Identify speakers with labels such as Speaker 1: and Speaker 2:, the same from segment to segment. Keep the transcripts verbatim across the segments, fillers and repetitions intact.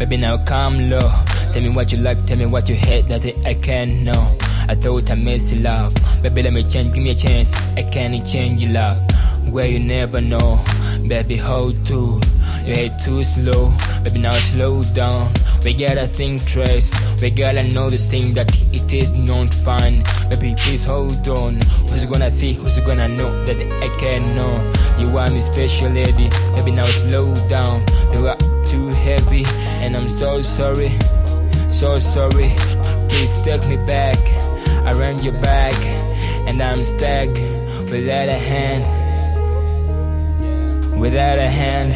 Speaker 1: Baby, now come low. Tell me what you like, tell me what you hate, that I can't know. I thought I missed your love. Baby, let me change, give me a chance. I can't change your love. Where you never know. Baby, hold to. You hate too slow. Baby, now slow down. We gotta think twice. We gotta know the thing that it is not fun. Baby, please hold on. Who's gonna see, who's gonna know that I can't know. You are my special lady. Baby, now slow down. You are too heavy. And I'm so sorry. So sorry. Please take me back. Around your back. And I'm stuck without a hand. Without a hand.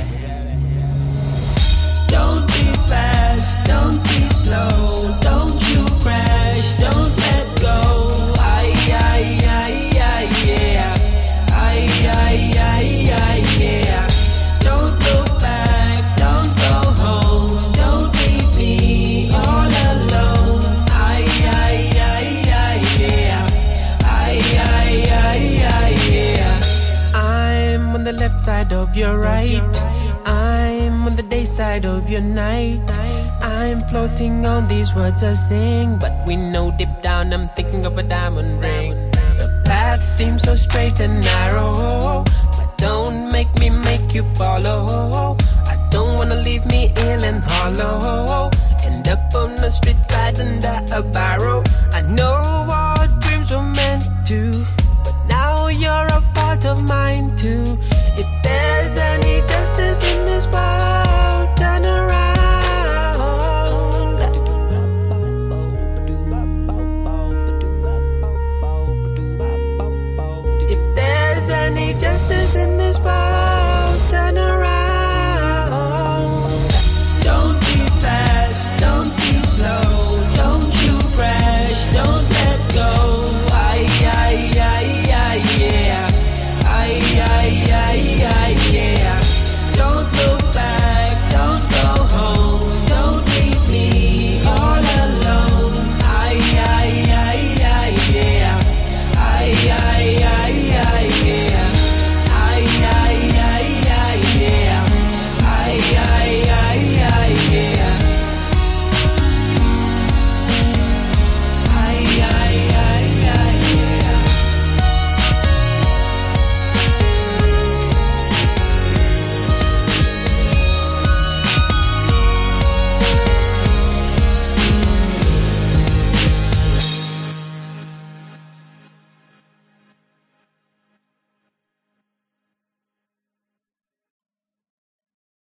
Speaker 2: Don't be fast, don't be slow, don't you crash, don't let go. Ay, ay, ay, ay, yeah. Ay, ay, ay, ay, yeah. Don't look back, don't go home, don't leave me all alone. Ay, ay, ay, ay, yeah. Ay, ay, ay, ay, yeah. I'm on the left side of your right. I'm on the day side of your night. I'm floating on these words I sing, but we know deep down I'm thinking of a diamond ring. The path seems so straight and narrow, but don't make me make you follow. I don't wanna leave me ill and hollow. End up on the street side under a barrel. I know our dreams were meant to, but now you're a part of mine too. If there's any justice in this world, turn around. If there's any justice in this world,